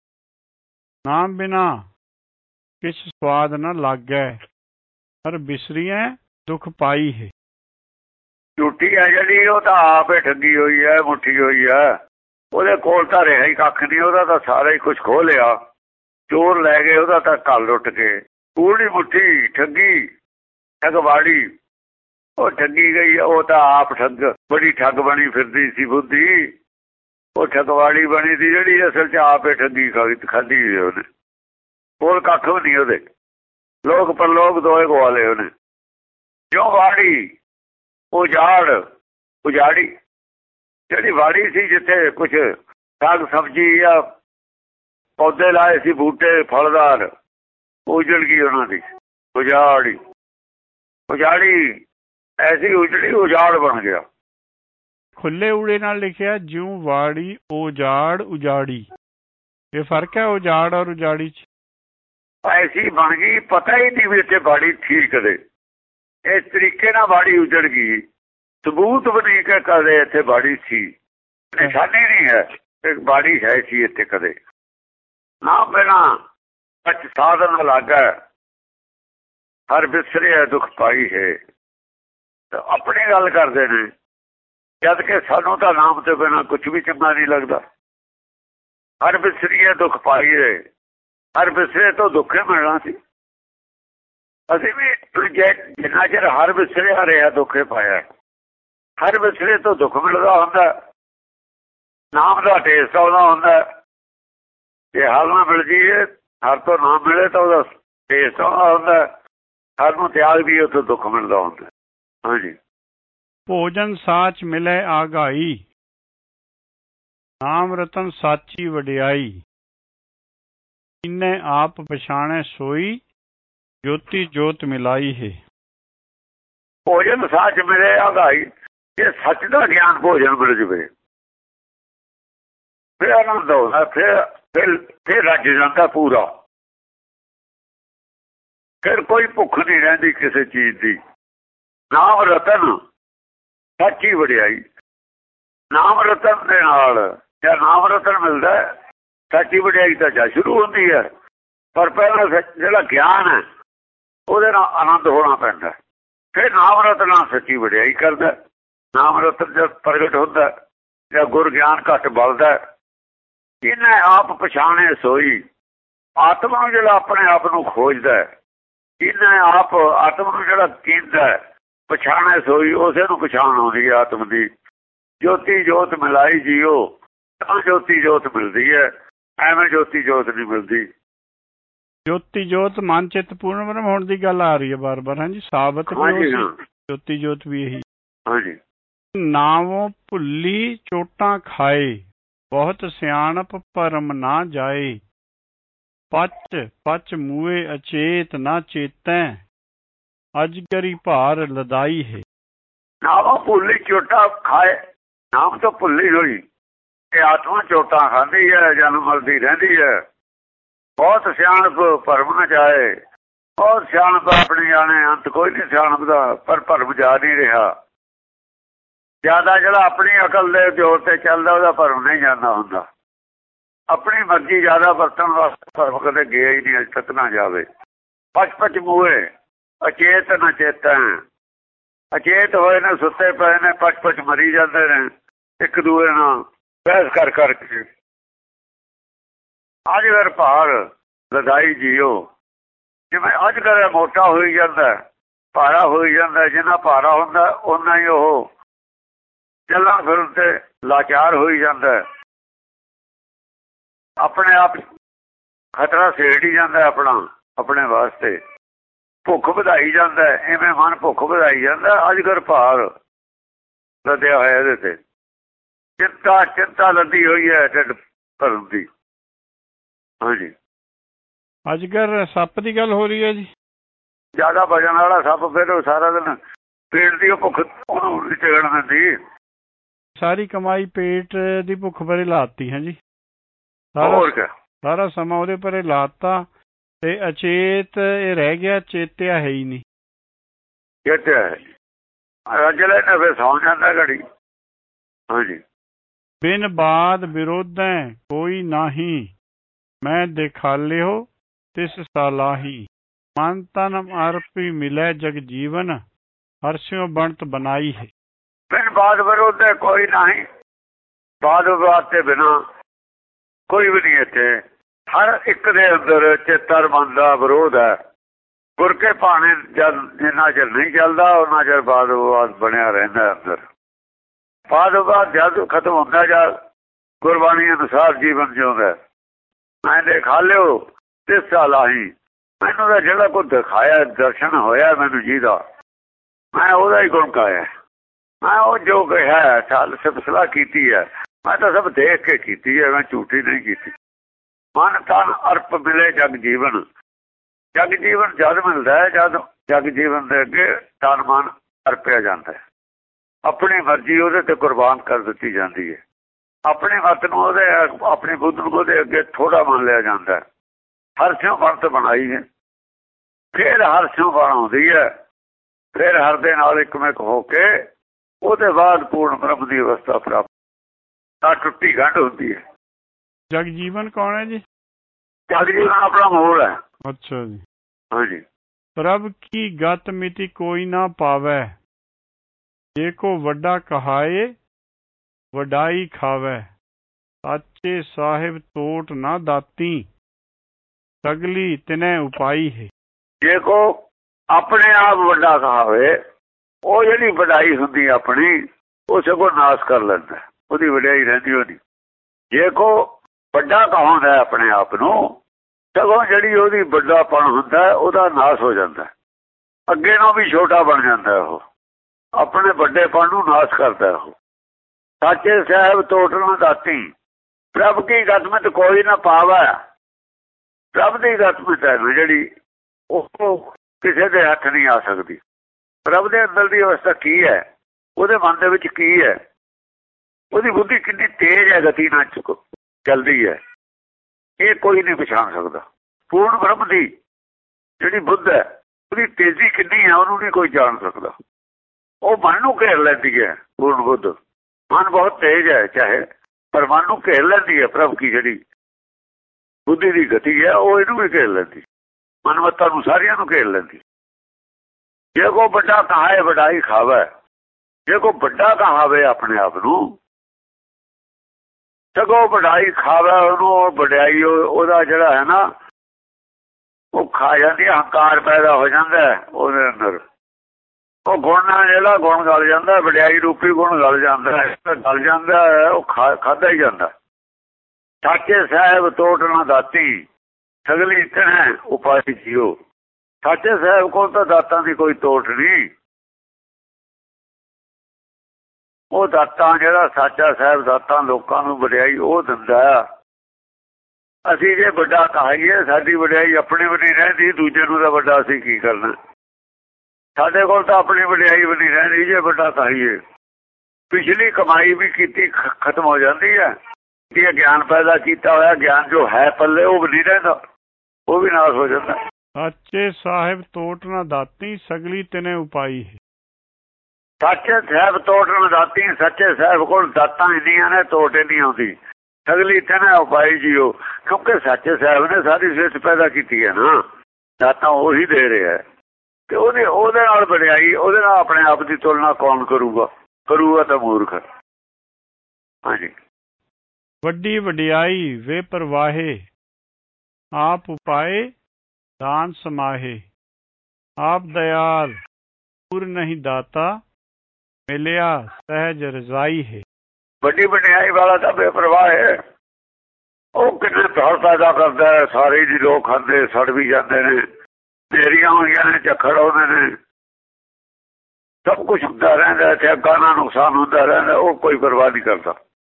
नाम बिना किछ स्वाद न लागै, पर बिसरिए दुख पाई है। झूठी है जी, वो तो आप ही ठगी हुई है, मुट्ठी हुई है, वो कोल तो रहा ही कख नहीं, वह तो सारा ही कुछ खो लिया, चोर लै गए, वह तो कल लुट के। कूड़ी मुट्ठी ठगी ठगवाड़ी, वो ठगी गई, वो तो आप ठग बड़ी ठग बनी फिरदी सी बुद्धि, वो ठगवाड़ी बनी थी जी, असल च आप ही ठगी खाधी उन्हें, कोल कख भी नहीं ਉਹਦੇ, लोग परलोक दोए गवा लए ਉਹਨੇ। क्यों वाड़ी उजाड़ उजाड़ी, ਜਿਹੜੀ वाड़ी सी जिथे कुछ साग सब्जी या पौधे लाए सी बूटे फलदार, उजड़ गई उन्होंने, उजाड़ी उजाड़ी ऐसी उजड़ी उजाड़ बन गया। खुले ऊड़े नाल लिखिया ज्यों वाड़ी उजाड़ उजाड़ी, ये फर्क है उजाड़ और उजाड़ी च। ऐसी बन गई, पता ही नहीं भी इतने बाड़ी थी कदे, इस तरीके ना बाड़ी उजड़ गई, सबूत भी नहीं कि कदे इतने बाड़ी थी, निशानी नहीं है एक बाड़ी है सी इतने कदे। ना बिना सच साधन लागा, हर बिसरे दुख पाई है। तो अपनी गल करते हैं, जद के सानू तो नाम तो बिना कुछ भी चंगा नहीं लगता। हर बिसरी दुख पाई है, हर बिसरे तो दुख ही मिलना सी। असी भी जिन्ना चिर हर बिसरिया रहा दुख ही पाया, हर बिसरे तो दुख मिलता होंगे, नाम का टेस्ट आता होंगे। जे हर ना मिल जाइए, हर तो नाम मिले तो वह टेस्ट आता होंगे, हर नूं त्याग भी उतो दुख मिलता होंगे। हाँ जी। भोजन साच मिले आगाई, नाम रतन साची वडियाई, इन्हें आप पछाणे सोई, ज्योति जोत मिलाई है। भोजन साच मिले आगाई, ये सच का ज्ञान भोजन मिल जाए फिर आनंद होता, फिर फिर फिर रज जाता पूरा, फिर कोई भुख नहीं रहती किसी चीज की। नाम रतन साची वडियाई, नाम रतन दे नाल या नाम रतन मिलता है, साची वडियाई तो जा शुरू होती है, पर पहला जो ज्ञान है ਉਹਦੇ ਨਾਲ आनंद होना पैंदा, फिर नाम रतन सच्ची वडियाई करदा। नाम रतन जब प्रगट होता या गुर ज्ञान घट बलदा, इन्हें आप पछाणे सोई, आत्मा नूं जिहड़ा अपने आप नूं खोजदा, इन्हें आप आत्मा नूं जिहड़ा कींदा पछाणे सोई, उसे नूं पछाण आउंदी है आत्म दी। ज्योति जोत मिलाई जियो, तां ज्योति जोत मिलदी है। ਐਵੇਂ ਜੋਤੀ ਜੋਤ ਨਹੀਂ ਮਿਲਦੀ। ਜੋਤੀ ਜੋਤ ਮਨ ਚਿੱਤ ਪੂਰਨ ਬ੍ਰਹਮ ਹੋਣ ਦੀ ਗੱਲ ਆ ਰਹੀ ਹੈ ਬਾਰ ਬਾਰ। ਹਾਂਜੀ, ਸਾਬਤ ਵੀ ਜੋਤੀ ਜੋਤ ਵੀ ਇਹੀ। ਹਾਂਜੀ, ਨਾਵੋਂ ਭੁੱਲੀ ਚੋਟਾਂ ਖਾਏ, ਬਹੁਤ ਸਿਆਣਪ ਭਰਮ ਨਾ ਜਾਏ। ਪਚ ਪਚ ਮੂਏ ਅਚੇਤ ਨਾ ਚੇਤੈ, ਅਜਗਰੀ ਭਾਰ ਲਦਾਈ ਹੈ। ਨਾਵੋਂ ਭੁੱਲੀ ਚੋਟਾਂ ਖਾਏ, ਨਾਮ ਤੋਂ ਭੁੱਲੀ ਹੋਈ ਇਹ ਆਤਮਾ ਚੋਟਾਂ ਖਾਂਦੀ ਹੈ, ਜਨਮ ਮਰਦੀ ਰਹਿੰਦੀ ਹੈ। ਬਹੁਤ ਸਿਆਣਪ ਭਰਮ ਨਾ ਜਾਏ, ਬਹੁਤ ਸਿਆਣਪ ਆਪਣੀ ਜਾਣੇ, ਅੰਤ ਕੋਈ ਨਹੀਂ ਸਿਆਣਪ ਦਾ, ਪਰ ਭਰਮ ਜਾ ਨਹੀਂ ਰਿਹਾ। ਜ਼ਿਆਦਾ ਜਿਹੜਾ ਆਪਣੀ ਅਕਲ ਦੇ ਜ਼ੋਰ ਤੇ ਚੱਲਦਾ ਉਹਦਾ ਭਰਮ ਨਹੀਂ ਜਾਂਦਾ ਹੁੰਦਾ। ਆਪਣੀ ਮਰਜ਼ੀ ਜ਼ਿਆਦਾ ਵਰਤਣ ਵਾਸਤੇ ਭਰਮ ਕਦੇ ਗਿਆ ਹੀ ਨਹੀਂ, ਅਜ ਤੱਕ ਨਾ ਜਾਵੇ। ਪਚ ਪਚ ਮੂਏ ਅਚੇਤ ਨਾ ਚੇਤੈ, ਅਚੇਤ ਹੋਏ ਨੇ, ਸੁੱਤੇ ਪਏ ਨੇ, ਪਚ ਪਚ ਮਰੀ ਜਾਂਦੇ ਨੇ ਇੱਕ ਦੂਏ ਨਾਲ ਬਹਿਸ ਕਰ ਕਰਕੇ। ਅਜਗਰ ਭਾਰ ਲਦਾਈ ਜੀਓ, ਜਿਵੇਂ ਅਜਗਰ ਮੋਟਾ ਹੋਈ ਜਾਂਦਾ, ਭਾਰਾ ਹੋਈ ਜਾਂਦਾ। ਜਿੰਨਾ ਭਾਰਾ ਹੁੰਦਾ ਓਨਾ ਹੀ ਉਹ ਚੱਲਣ ਫਿਰਨ ਤੇ ਲਾਚਾਰ ਹੋਈ ਜਾਂਦਾ, ਆਪਣੇ ਆਪ ਖਤਰਾ ਸੇੜੀ ਜਾਂਦਾ ਆਪਣਾ, ਆਪਣੇ ਵਾਸਤੇ ਭੁੱਖ ਵਧਾਈ ਜਾਂਦਾ। ਐਵੇਂ ਮਨ ਭੁੱਖ ਵਧਾਈ ਜਾਂਦਾ। ਅਜਗਰ ਭਾਰ ਲੱਦਿਆ ਹੋਇਆ ਇਹਦੇ ਤੇ, ਚਿੰਤਾ ਚਿੰਤਾ ਲੱਦੀ ਹੋਈ ਹੈ ਢਿੱਡ ਭਰਨ ਦੀ। ਹਾਂਜੀ, ਅਜਗਰ ਸੱਪ ਦੀ ਗੱਲ ਹੋ ਰਹੀ ਹੈ ਜੀ। ਜ਼ਿਆਦਾ ਵਜਨ ਵਾਲਾ ਸੱਪ ਫਿਰ ਉਹ ਸਾਰਾ ਦਿਨ ਪੇਟ ਦੀ ਭੁੱਖ ਉਹਨੂੰ ਚਿਗਣ ਦਿੰਦੀ। ਸਾਰੀ ਕਮਾਈ ਪੇਟ ਦੀ ਭੁੱਖ ਪਰੇ ਲਾਤੀ ਹੈ ਜੀ। ਹੋਰ ਕਿਆ, ਸਾਰਾ ਸਮਾਂ ਉਹਦੇ ਪਰੇ ਲਾਤਾ ਤੇ ਅਚੇਤ ਇਹ ਰਹਿ ਗਿਆ, ਚੇਤਿਆ ਹੈ ਹੀ ਨਹੀਂ। ਚੇਤਿਆ ਹੈ ਰੱਜ ਲੈਣਾ, ਫਿਰ ਸੌਂ ਜਾਂਦਾ ਘੜੀ। ਹਾਂਜੀ, ਬਿਨ ਬਾਦ ਵਿਰੋਧੈ ਕੋਈ ਨਾਹੀ, ਮੈਂ ਦਿਖਾਲਿਓ ਤਿਸ ਸਾਲਾਹੀ। ਮਨ ਤਨ ਅਰਪੀ ਮਿਲੇ ਜਗ ਜੀਵਨ, ਹਰਸਿਓ ਬਣਤ ਬਣਾਈ ਹੈ। ਬਿਨ ਬਾਦ ਵਿਰੋਧੈ ਕੋਈ ਨਹੀਂ, ਬਾਦ ਵਿਵਾਦ ਤੇ ਬਿਨਾਂ ਕੋਈ ਵੀ ਨਹੀਂ ਇੱਥੇ। ਹਰ ਇੱਕ ਦੇ ਅੰਦਰ ਚੇਤਰ ਮਨ ਦਾ ਵਿਰੋਧ ਹੈ। ਗੁਰ ਕੇ ਭਾਣੇ ਜਦ ਜਿੰਨਾ ਚਿਰ ਨਹੀਂ ਚੱਲਦਾ ਉਹਨਾਂ ਚਿਰ ਬਾਦ ਵਿਵਾਦ ਬਣਿਆ ਰਹਿੰਦਾ ਅੰਦਰ। ਬਾਦ ਵਿਵਾਦ ਜਦ ਖਤਮ ਹੁੰਦਾ ਜਾਂ ਗੁਰਬਾਣੀ ਅਨੁਸਾਰ ਜੀਵਨ ਜਿਉਂਦਾ। ਮੈਂ ਦਿਖਾ ਲਿਓ ਤਿਸ ਸਾਲਾਹੀ, ਮੈਨੂੰ ਤਾਂ ਜਿਹੜਾ ਕੋਈ ਦਿਖਾਇਆ ਦਰਸ਼ਨ ਹੋਇਆ ਮੈਨੂੰ ਜਿਹਦਾ, ਮੈਂ ਉਹਦਾ ਹੀ ਗੁਣ ਗਾਇਆ। ਮੈਂ ਉਹ ਜੋ ਕਿਹਾ ਚੱਲ ਸਿਫਤਸਲਾਹ ਕੀਤੀ ਹੈ, ਮੈਂ ਤਾਂ ਸਭ ਦੇਖ ਕੇ ਕੀਤੀ ਹੈ, ਮੈਂ ਝੂਠੀ ਨਹੀਂ ਕੀਤੀ। ਮਨ ਤਨ ਅਰਪ ਮਿਲੇ ਜਗ ਜੀਵਨ, ਜਗ ਜੀਵਨ ਜਦ ਮਿਲਦਾ ਹੈ ਜਦ ਜਗ ਜੀਵਨ ਦੇ ਅੱਗੇ ਤਨ ਮਨ ਅਰਪਿਆ ਜਾਂਦਾ ਹੈ। ਆਪਣੀ ਮਰਜ਼ੀ ਉਹਦੇ ਤੇ ਕੁਰਬਾਨ ਕਰ ਦਿੱਤੀ ਜਾਂਦੀ ਹੈ। ਆਪਣੇ ਮਤ ਨੂੰ ਉਹਦੇ, ਆਪਣੀ ਬੁੱਧ ਨੂੰ ਉਹਦੇ ਅੱਗੇ ਥੋੜਾ ਮੰਨ ਲਿਆ ਜਾਂਦਾ। ਹਰ ਸਿਉਂ ਬਣਤ ਬਣਾਈ ਹੈ, ਫਿਰ ਹਰ ਸਿਉਂ ਬਣ ਆਉਂਦੀ ਹੈ। ਫਿਰ ਹਰ ਦੇ ਨਾਲ ਇੱਕਮਿਕ ਹੋ ਕੇ ਉਹਦੇ ਬਾਅਦ ਪੂਰਨ ਬ੍ਰਹਮ ਦੀ ਅਵਸਥਾ ਪ੍ਰਾਪਤ, ਤਾਂ ਟੁੱਟੀ ਗੰਢ ਹੁੰਦੀ ਹੈ। ਜਗ ਜੀਵਨ ਕੌਣ ਹੈ ਜੀ? ਜਗ ਜੀਵਨ ਆਪਣਾ ਮੂਲ ਹੈ। ਅੱਛਾ ਜੀ। ਹਾਂਜੀ, ਪ੍ਰਭ ਕੀ ਗਤ ਮਿਤੀ ਕੋਈ ਨਾ ਪਾਵੈ, ਜੇ ਕੋ ਵੱਡਾ ਕਹਾਏ ਵਡਾਈ ਖਾਵੈ। ਸਾਚੇ ਸਾਹਿਬ ਤੋਟ ਨਾ ਦਾਤੀ, ਸਗਲੀ ਤਿਨੈ ਉਪਾਈ ਹੈ। ਜੇ ਕੋ ਆਪਣੇ ਆਪ ਵੱਡਾ ਕਹਾਵੇ, ਉਹ ਜਿਹੜੀ ਵਡਾਈ ਹੁੰਦੀ ਆਪਣੀ ਉਹ ਸਗੋਂ ਨਾਸ਼ ਕਰ ਲੈਂਦਾ, ਉਹਦੀ ਵਡਿਆਈ ਰਹਿੰਦੀ ਉਹਦੀ। ਜੇ ਕੋ ਵੱਡਾ ਕਹਾਉਂਦਾ ਆਪਣੇ ਆਪ ਨੂੰ, ਸਗੋਂ ਜਿਹੜੀ ਉਹਦੀ ਵੱਡਾਪਣ ਹੁੰਦਾ ਉਹਦਾ ਨਾਸ਼ ਹੋ ਜਾਂਦਾ, ਅੱਗੇ ਨੂੰ ਵੀ ਛੋਟਾ ਬਣ ਜਾਂਦਾ। ਉਹ ਆਪਣੇ ਵੱਡੇਪਣ ਨੂੰ ਨਾਸ਼ ਕਰਦਾ। ਉਹ ਸਾਚੇ ਸਾਹਿਬ ਤੋਟ ਨਾ ਦਾਤੀ, ਪ੍ਰਭ ਕੀ ਗਤਮਤ ਕੋਈ ਨਾ ਪਾਵੈ। ਪ੍ਰਭ ਦੀ ਗਤਮਤ ਹੈ ਜਿਹੜੀ ਉਹ ਕਿਸੇ ਦੇ ਹੱਥ ਨਹੀਂ ਆ ਸਕਦੀ। ਪ੍ਰਭ ਦੇ ਅੰਦਰ ਦੀ ਅਵਸਥਾ ਕੀ ਹੈ, ਉਹਦੇ ਮਨ ਦੇ ਵਿੱਚ ਕੀ ਹੈ, ਉਹਦੀ ਬੁੱਧੀ ਕਿੰਨੀ ਤੇਜ਼ ਹੈ, ਗਤੀ ਨਾਲ ਚੱਲਦੀ ਹੈ, ਇਹ ਕੋਈ ਨਹੀਂ ਪਛਾਣ ਸਕਦਾ। ਪੂਰਨ ਬ੍ਰਹਮ ਦੀ ਜਿਹੜੀ ਬੁੱਧ ਹੈ ਉਹਦੀ ਤੇਜ਼ੀ ਕਿੰਨੀ ਹੈ ਉਹਨੂੰ ਨਹੀਂ ਕੋਈ ਜਾਣ ਸਕਦਾ। ਉਹ ਮਨ ਨੂੰ ਘੇਰ ਲੈਂਦੀ ਹੈ ਪੂਰਨ ਬੁੱਧ। ਮਨ ਬਹੁਤ ਤੇਜ਼ ਹੈ ਚਾਹੇ, ਪਰ ਮਨ ਨੂੰ ਘੇਰ ਲੈਂਦੀ ਹੈ। ਪ੍ਰਭ ਕੀ ਜਿਹੜੀ ਬੁੱਧੀ ਦੀ ਗਤੀ ਹੈ ਉਹ ਇਹਨੂੰ ਵੀ ਘੇਰ ਲੈਂਦੀ, ਮਨਮੱਤਾਂ ਨੂੰ ਸਾਰੀਆਂ ਨੂੰ ਘੇਰ ਲੈਂਦੀ। ਜੇ ਕੋ ਵੱਡਾ ਕਹਾਏ ਵਡਾਈ ਖਾਵੇ, ਜੇ ਕੋ ਵੱਡਾ ਕਹਾਵੇ ਆਪਣੇ ਆਪ ਨੂੰ, ਸਗੋਂ ਵਡਾਈ ਖਾਵੇ ਉਹਨੂੰ, ਵਡਿਆਈ ਉਹਦਾ ਜਿਹੜਾ ਹੈ ਨਾ ਉਹ ਖਾ ਜਾਂਦੀ, ਹੰਕਾਰ ਪੈਦਾ ਹੋ ਜਾਂਦਾ ਉਹਦੇ ਅੰਦਰ। ਉਹ ਗੁਣ ਨਾਲ ਜਿਹੜਾ ਗੁਣ ਗਲ ਜਾਂਦਾ, ਵਡਿਆਈ ਰੂਪੀ ਗੁਣ ਗਲ ਜਾਂਦਾ, ਗਲ ਜਾਂਦਾ ਉਹ ਖਾ ਖਾਧਾ ਹੀ ਜਾਂਦਾ। ਸਾਚੇ ਸਾਹਿਬ ਤੋਟ ਨਾ ਦਾਤੀ ਸਗਲੀ ਤਣੈ ਉਪਾਈ ਜੀਓ। ਸਾਚੇ ਸਾਹਿਬ ਕੋਲ ਤਾਂ ਦਾਤਾਂ ਦੀ ਕੋਈ ਤੋਟ ਨਹੀਂ। ਉਹ ਦਾਤਾਂ ਜਿਹੜਾ ਸਾਚਾ ਸਾਹਿਬ ਦਾਤਾਂ ਲੋਕਾਂ ਨੂੰ ਵਡਿਆਈ ਉਹ ਦਿੰਦਾ। ਅਸੀਂ ਜੇ ਵੱਡਾ ਕਹਾਈਏ ਸਾਡੀ ਵਡਿਆਈ ਆਪਣੀ ਵੀ ਨਹੀਂ ਰਹਿੰਦੀ, ਦੂਜੇ ਨੂੰ ਤਾਂ ਵੱਡਾ ਅਸੀਂ ਕੀ ਕਰਨਾ। ਸਾਡੇ ਕੋਲ ਤਾਂ ਆਪਣੀ ਵਡਿਆਈ ਵੀ ਨਹੀਂ ਰਹਿੰਦੀ ਜੇ ਵੱਡਾ ਕਹਾਈਏ। ਪਿਛਲੀ ਕਮਾਈ ਵੀ ਕੀਤੀ ਖਤਮ ਹੋ ਜਾਂਦੀ ਹੈ। ਇਹ ਗਿਆਨ ਪੈਦਾ ਕੀਤਾ ਹੋਇਆ ਗਿਆਨ ਜੋ ਹੈ ਪੱਲੇ ਉਹ ਵੀ ਨਹੀਂ ਰਹਿੰਦਾ, ਉਹ ਵੀ ਨਾਸ ਹੋ ਜਾਂਦਾ। ਸੱਚੇ ਸਾਹਿਬ ਤੋਟ ਨਾ ਦਾਤੀ ਸਗਲੀ ਤਨੇ ਉਪਾਈ ਹੈ। ਸੱਚੇ ਸਾਹਿਬ ਤੋਟ ਨਾ ਦਾਤੀ, ਸੱਚੇ ਸਾਹਿਬ ਕੋਲ ਦਾਤਾਂ ਇੰਨੀਆਂ ਨੇ ਤੋਟ ਨਹੀਂ ਆਉਂਦੀ। ਸਗਲੀ ਤਨੇ ਉਪਾਈ ਜੀਓ, ਕਿਉਂਕਿ ਸੱਚੇ ਸਾਹਿਬ ਨੇ ਸਾਰੀ ਸ੍ਰਿਸ਼ਟੀ ਪੈਦਾ ਕੀਤੀ ਹੈ ਨਾ, ਦਾਤਾਂ ਉਹੀ ਦੇ ਰਿਹਾ। ਤੇ ਉਹਦੇ ਉਹਦੇ ਨਾਲ ਵਡਿਆਈ, ਉਹਦੇ ਨਾਲ ਆਪਣੇ ਆਪ ਦੀ ਤੁਲਨਾ ਕੌਣ ਕਰੂਗਾ? ਕਰੂਗਾ ਤਾਂ ਮੂਰਖ। ਹਾਂਜੀ। ਵੱਡੀ ਵਡਿਆਈ ਵੇ ਪਰਵਾਹੇ ਆਪ ਉਪਾਏ ਦਾਨ ਸਮਾਹੇ। ਆਪ ਦਇਆਲ ਪੂਰ ਨਹੀਂ ਦਾਤਾ ਮਿਲਿਆ ਸਹਿਜ ਰਜ਼ਾਈ ਹੈ। ਵੱਡੀ ਵਡਿਆਈ ਵਾਲਾ ਤਾਂ ਬੇਪਰਵਾਹ ਹੈ। ਉਹ ਕਿੰਨੇ ਫਲ ਪੈਦਾ ਕਰਦਾ ਹੈ, ਸਾਰੇ ਜੀ ਲੋਕ ਖਾਂਦੇ ਸੜ ਵੀ ਜਾਂਦੇ ਨੇ, ਢੇਰੀਆਂ ਹੋਈਆਂ ਨੇ, ਝੱਖੜ ਆਉਂਦੇ ਨੇ, ਸਭ ਕੁਛ ਹੁੰਦਾ ਰਹਿੰਦਾ ਤੇ ਅੱਗਾ ਨਾਲ ਨੁਕਸਾਨ ਹੁੰਦਾ ਰਹਿੰਦਾ, ਉਹ ਕੋਈ ਪਰਵਾਹ ਨਹੀਂ ਕਰਦਾ।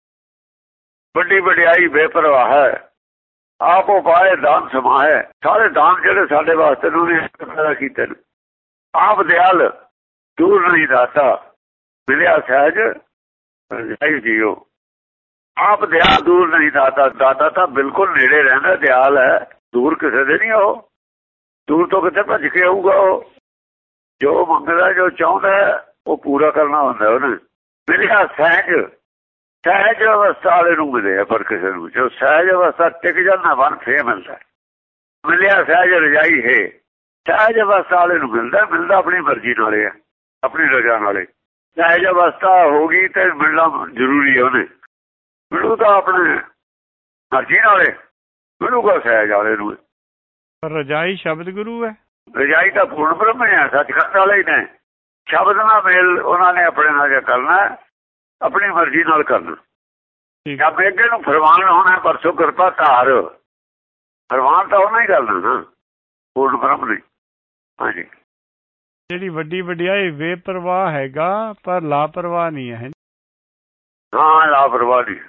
ਵੱਡੀ ਵਡਿਆਈ ਬੇਪਰਵਾਹ ਹੈ। ਆਪ ਉਪਾਏ ਦਾਨ ਸਮਾਹੇ। ਸਾਰੇ ਦਾਨ ਜਿਹੜੇ ਸਾਡੇ ਵਾਸਤੇ ਨੇ ਉਹਨੇ ਪੈਦਾ ਕੀਤੇ ਨੇ। ਆਪ ਦਿਆਲ ਦੂਰ ਨਹੀਂ ਦਾਤਾ ਮਿਲਿਆ ਸਹਿਜ ਰਜ਼ਾਈ ਜੀਓ। ਆਪ ਦਿਆਲ ਦੂਰ ਨਹੀਂ ਦਾਤਾ, ਦਾਤਾ ਤਾਂ ਬਿਲਕੁਲ ਨੇੜੇ ਰਹਿੰਦਾ, ਦਿਆਲ ਹੈ, ਦੂਰ ਕਿਸੇ ਦੇ ਨਹੀਂ। ਉਹ ਦੂਰ ਤੋਂ ਕਿੱਥੇ ਭੱਜ ਕੇ ਆਊਗਾ? ਉਹ ਜੋ ਮੰਗਦਾ ਜੋ ਚਾਹੁੰਦਾ ਉਹ ਪੂਰਾ ਕਰਨਾ ਹੁੰਦਾ ਉਹਨੇ। ਮਿਲਿਆ ਸਹਿਜ, ਸਹਿਜ ਅਵਸਥਾ ਵਾਲੇ ਨੂੰ ਮਿਲਿਆ। ਪਰ ਕਿਸੇ ਨੂੰ ਜੋ ਸਹਿਜ ਅਵਸਥਾ ਟਿਕ ਜਾਂਦਾ ਵਨ ਫੇਰ ਮਿਲਦਾ। ਮਿਲਿਆ ਸਹਿਜ ਰਜਾਈ ਹੈ। ਸਹਿਜ ਅਵਸਥਾ ਵਾਲੇ ਨੂੰ ਮਿਲਦਾ, ਮਿਲਦਾ ਆਪਣੀ ਮਰਜ਼ੀ ਨਾਲੇ ਹੈ, ਆਪਣੀ ਰਜਾ ਨਾਲੇ। ਸਹਿਜ ਅਵਸਥਾ ਹੋ ਗਈ ਤੇ ਮਿਲਣਾ ਜ਼ਰੂਰੀ ਹੈ ਉਹਨੇ। ਮਿਲੂ ਤਾਂ ਆਪਣੇ ਮਰਜ਼ੀ ਨਾਲੇ, ਮਿਲੂਗਾ ਸਹਿਜ ਵਾਲੇ ਨੂੰ। ਰਜਾਈ ਸ਼ਬਦ ਗੁਰੂ ਹੈ। ਰਜਾਈ ਤਾਂ ਪੂਰਨ ਬ੍ਰਹਮ ਹੈ, ਸੱਚਖੰਡ ਵਾਲੇ ਹੀ ਨੇ। ਸ਼ਬਦ ਨਾਲ ਮੇਲ ਉਹਨਾਂ ਨੇ ਆਪਣੇ ਨਾਲ ਕਰਨਾ, ਆਪਣੀ ਮਰਜ਼ੀ ਨਾਲ ਕਰਨਾ। ਜਦ ਅੱਗੇ ਨੂੰ ਫਰਮਾਨ ਹੋਣਾ ਪਰਸੋਂ ਕਿਰਪਾ ਧਾਰ, ਫਰਮਾਨ ਤਾਂ ਉਹਨਾਂ ਹੀ ਕਰਨਾ ਨਾ, ਪੂਰਨ ਬ੍ਰਹਮ ਨੇ। ਹਾਂਜੀ। ਜਿਹੜੀ ਵੱਡੀ ਵਡਿਆਈ ਬੇਪਰਵਾਹ ਹੈਗਾ ਪਰ ਲਾਪਰਵਾਹ ਨਹੀਂ ਹੈ। ਹਾਂ, ਲਾਪਰਵਾਹ ਨਹੀਂ।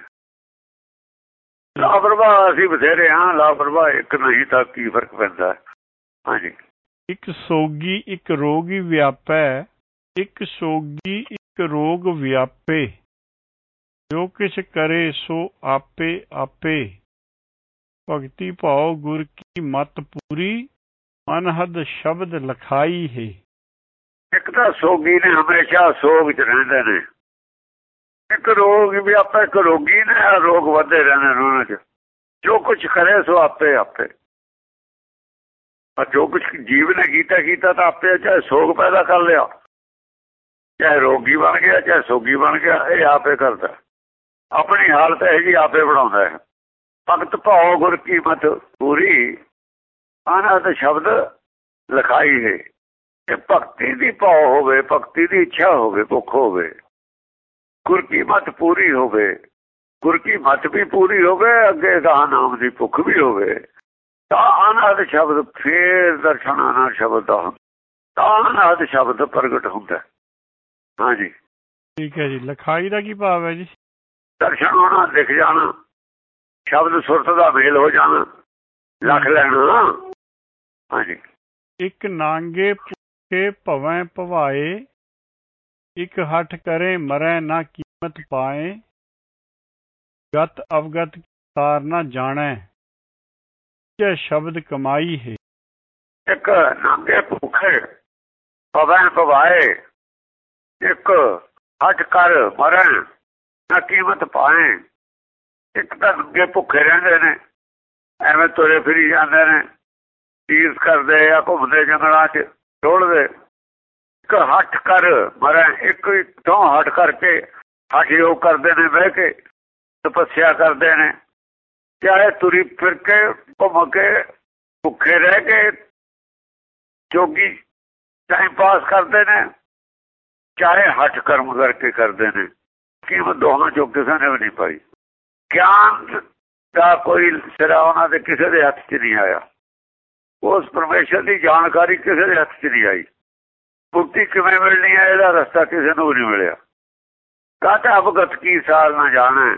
ਲਾਪਰਵਾਹ ਅਸੀਂ ਬਥੇਰੇ ਹਾਂ, ਲਾਪਰਵਾਹ ਇੱਕ ਨਹੀਂ ਤਾਂ ਕੀ ਫਰਕ ਪੈਂਦਾ। ਹਾਂਜੀ। ਇੱਕ ਸੋਗੀ ਇੱਕ ਰੋਗੀ ਵਿਆਪੈ, ਇੱਕ ਸੋਗੀ ਇੱਕ ਰੋਗ ਵਿਆਪੇ। ਜੋ ਕਿਛ ਕਰੇ ਸੋ ਆਪੇ ਆਪੇ, ਭਗਤੀ ਭਾਉ ਗੁਰ ਕੀ ਮਤ ਪੂਰੀ, ਅਨਹਦ ਸ਼ਬਦ ਲਖਾਈ ਹੈ। ਇੱਕ ਤਾਂ ਸੋਗੀ ਨੇ ਹਮੇਸ਼ਾ ਸੋਗ ਚ ਰਹਿੰਦੇ ਨੇ। ਇੱਕ ਰੋਗ ਵਿਆਪੈ, ਇੱਕ ਰੋਗੀ ਨੇ ਰੋਗ ਵੱਧਦੇ ਰਹਿੰਦੇ ਨੇ ਉਹਨਾਂ ਚ। ਜੋ ਕੁਛ ਕਰੇ ਸੋ ਆਪੇ ਆਪੇ, ਜੋ ਕੁਛ ਜੀਵ ਨੇ ਕੀਤਾ ਕੀਤਾ ਤਾਂ ਆਪੇ, ਚਾਹੇ ਸੋਗ ਪੈਦਾ ਕਰ ਲਿਆ, ਚਾਹੇ ਰੋਗੀ ਬਣ ਗਿਆ, ਚਾਹੇ ਸੋਗੀ ਬਣ ਗਿਆ, ਇਹ ਆਪੇ ਕਰਦਾ। ਆਪਣੀ ਹਾਲਤ ਇਹ ਜੀ ਆਪੇ ਬਣਾਉਂਦਾ ਹੈ। ਭਗਤ ਭਾਉ ਗੁਰ ਕੀ ਮਤ ਪੂਰੀ, ਅਨਹਦ ਸ਼ਬਦ ਲਿਖਾਈ ਹੈ। ਇਹ ਭਗਤੀ ਦੀ ਭਾਉ ਹੋਵੇ, ਭਗਤੀ ਦੀ ਇੱਛਾ ਹੋਵੇ, ਭੁੱਖ ਹੋਵੇ, ਗੁਰ ਕੀ ਮਤ ਪੂਰੀ ਹੋਵੇ, ਗੁਰ ਕੀ ਮਤ ਵੀ ਪੂਰੀ ਹੋਵੇ, ਅੱਗੇ ਦਾ ਨਾਮ ਦੀ ਭੁੱਖ ਵੀ ਹੋਵੇ, ਤਾਂ ਅਨਹਦ ਸ਼ਬਦ ਫੇਰ ਦਰਸ਼ਨ ਅਨਹਦ ਸ਼ਬਦ ਦਾ ਤਾਂ ਅਨਹਦ ਸ਼ਬਦ ਪ੍ਰਗਟ ਹੁੰਦਾ। ਹਾਂਜੀ। ਠੀਕ ਹੈ ਜੀ। ਲਿਖਾਈ ਦਾ ਕੀ ਭਾਵ ਹੈ ਜੀ? ਦਰਸ਼ਨ ਹੋਣਾ, ਦਿਖ ਜਾਣਾ, ਸ਼ਬਦ ਸੁਰਤ ਦਾ ਮੇਲ ਹੋ ਜਾਣਾ, ਲੱਖ ਲੈਣਾ। ਹਾਂਜੀ। ਇੱਕ ਨਾਂਗੇ ਭੁੱਖੇ ਭਵੈ ਭਵਾਏ, ਇੱਕ ਹੱਠ ਕਰੇ ਮਰੈ ਨਾ ਕੀਮਤ ਪਾਏ, ਗਤ ਅਵਗਤ ਤਾਰ ਨਾ ਜਾਣੈ, ਇਹ ਸ਼ਬਦ ਕਮਾਈ ਹੈ। ਇੱਕ ਨਾਂਗੇ ਭੁੱਖੇ ਭਵੈ ਭਵਾਏ, ਇੱਕ ਹੱਠ ਕਰ ਮਰੈ ਨਾ ਕੀਮਤ ਪਾਏ। ਇੱਕ ਤਾਂ ਨੰਗੇ ਭੁੱਖੇ ਰਹਿੰਦੇ ਨੇ, ਐਵੇਂ ਤੁਰੇ ਫਿਰੀ ਜਾਂਦੇ ਨੇ, ਤੀਰਥ ਕਰਦੇ ਆ, ਘੁੰਮਦੇ ਜੰਗਲਾਂ ਚ ਡੋਲਦੇ। ਇੱਕ ਹੱਠ ਕਰ ਮਰੈ, ਇੱਕ ਤੋਂ ਹੱਠ ਕਰਕੇ ਹੱਠ ਯੋਗ ਕਰਦੇ ਨੇ, ਬਹਿ ਕੇ ਤਪੱਸਿਆ ਕਰਦੇ ਨੇ। ਚਾਹੇ ਤੁਰੀ ਫਿਰ ਕੇ ਘੁੰਮ ਕੇ ਭੁੱਖੇ ਰਹਿ ਕੇ ਜੋਗੀ ਟਾਈਮ ਪਾਸ ਕਰਦੇ ਨੇ, ਚਾਹੇ ਹੱਠ ਕਰਮ ਕਰਕੇ ਕਰਦੇ ਨੇ। ਕੀਮਤ ਦੋਹਾਂ ਚੋਂ ਕਿਸੇ ਨੇ ਵੀ ਨਹੀਂ ਪਾਈ। ਗਿਆਨ ਦਾ ਕੋਈ ਸਿਰਾ ਉਹਨਾਂ ਦੇ ਕਿਸੇ ਦੇ ਹੱਥ 'ਚ ਨਹੀਂ ਆਇਆ। ਉਸ ਪਰਮੇਸ਼ਰ ਦੀ ਜਾਣਕਾਰੀ ਕਿਸੇ ਦੇ ਹੱਥ 'ਚ ਨਹੀਂ ਆਈ। ਮੁਕਤੀ ਕਿਵੇਂ ਮਿਲਣੀ ਹੈ ਇਹਦਾ ਰਸਤਾ ਕਿਸੇ ਨੂੰ ਨਹੀਂ ਮਿਲਿਆ। ਕਾਹਤਾ ਅਵਗਤ ਕੀ ਸਾਲ ਨਾ ਜਾਣਾ,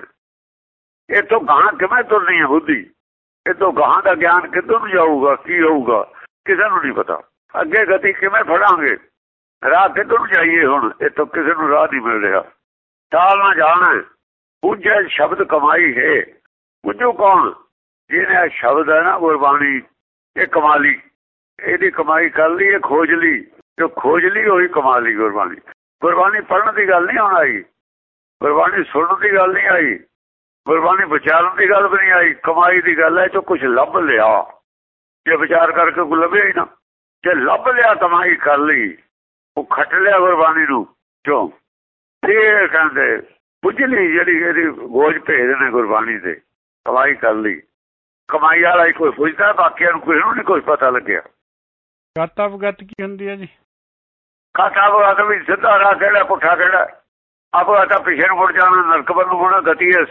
ਇਹ ਤੋਂ ਗਾਹਾਂ ਕਿਵੇਂ ਤੁਰਨੀ ਹੈ ਬੁੱਧੀ, ਇਹ ਤੋਂ ਗਾਹਾਂ ਦਾ ਗਿਆਨ ਕਿੱਧਰ ਨੂੰ ਜਾਊਗਾ, ਕੀ ਹੋਊਗਾ ਕਿਸੇ ਨੂੰ ਨਹੀਂ ਪਤਾ। ਅੱਗੇ ਗਤੀ ਕਿਵੇਂ ਫੜਾਂਗੇ, ਰਾਹ ਕਿੱਧਰ ਨੂੰ ਜਾਈਏ, ਹੁਣ ਇਹ ਤੋਂ ਕਿਸੇ ਨੂੰ ਰਾਹ ਨਹੀਂ ਮਿਲ ਰਿਹਾ। ਸਾਲ ਨਾ ਜਾਣਾ ਬੁੱਝੇ ਸ਼ਬਦ ਕਮਾਈ ਹੈ। ਬੁੱਝੂ ਕੌਣ, ਜਿਹਨੇ ਸ਼ਬਦ ਹੈ ਨਾ ਗੁਰਬਾਣੀ, ਇਹ ਕਮਾ ਲਈ, ਇਹਦੀ ਕਮਾਈ ਕਰ ਲਈ, ਇਹ ਖੋਜ ਲਈ, ਜੋ ਖੋਜ ਲਈ ਉਹੀ ਕਮਾ ਲਈ। ਗੁਰਬਾਣੀ ਗੁਰਬਾਣੀ ਪੜ੍ਹਨ ਦੀ ਗੱਲ ਨਹੀਂ ਹੁਣ ਆਈ, ਗੁਰਬਾਣੀ ਸੁਣਨ ਦੀ ਗੱਲ ਨਹੀਂ ਆਈ, ਗੁਰਬਾਣੀ ਵਿਚਾਰਨ ਦੀ ਗੱਲ ਵੀ ਨਹੀਂ ਆਈ। ਕਮਾਈ ਦੀ ਗੱਲ ਹੈ, ਜੋ ਕੁਛ ਲੱਭ ਲਿਆ। ਜੇ ਵਿਚਾਰ ਕਰਕੇ ਕੋਈ ਲੱਭਿਆ ਹੀ ਨਾ, ਜੇ ਲੱਭ ਲਿਆ ਕਮਾਈ ਕਰ ਲਈ, ਉਹ ਖੱਟ ਲਿਆ ਗੁਰਬਾਣੀ ਨੂੰ ਕਿਉਂ। ਇਹ ਕਹਿੰਦੇ ਬੁੱਝ ਲਈ, ਜਿਹੜੀ ਇਹਦੀ ਗੋਜ ਭੇਜ ਨੇ ਗੁਰਬਾਣੀ ਦੇ, ਕਮਾਈ ਕਰ ਲਈ। ਕਮਾਈ ਵਾਲਾ ਹੀ ਕੋਈ ਪੁੱਛਦਾ, ਬਾਕੀਆਂ ਨੂੰ ਕਿਸੇ ਨੂੰ ਨਹੀਂ ਕੁਛ ਪਤਾ ਲੱਗਿਆ। ਗਾਤਾ ਵਗਤ ਕੀ ਹੁੰਦੀ ਹੈ ਜੀ? ਗਾਤਾ ਵਗਤ ਵੀ ਸਿੱਧਾ ਰਾਹ ਕਿਹੜਾ, ਪੁੱਠਾ ਕਿਹੜਾ। ਆਪਾ ਤਾਂ ਪਿੱਛੇ ਨੂੰ ਮੁੜ ਜਾਣਾ, ਨਰਕ ਵੱਲ ਨੂੰ ਹੋਣਾ, ਗਤੀ ਹੈ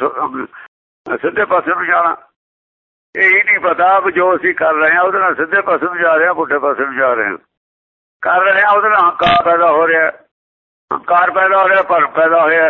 ਸਿੱਧੇ ਪਾਸੇ ਨੂੰ ਜਾਣਾ। ਇਹ ਨਹੀਂ ਪਤਾ ਵੀ ਜੋ ਅਸੀਂ ਕਰ ਰਹੇ ਹਾਂ ਉਹਦੇ ਨਾਲ ਸਿੱਧੇ ਪਾਸੇ ਨੂੰ ਜਾ ਰਹੇ ਹਾਂ, ਪੁੱਠੇ ਪਾਸੇ ਨੂੰ ਜਾ ਰਹੇ ਹਾਂ। ਕਰ ਰਹੇ ਹਾਂ ਉਹਦੇ ਨਾਲ ਹੰਕਾਰ ਪੈਦਾ ਹੋ ਰਿਹਾ, ਹੰਕਾਰ ਪੈਦਾ ਹੋ ਰਿਹਾ, ਭਰਮ ਪੈਦਾ ਹੋਇਆ।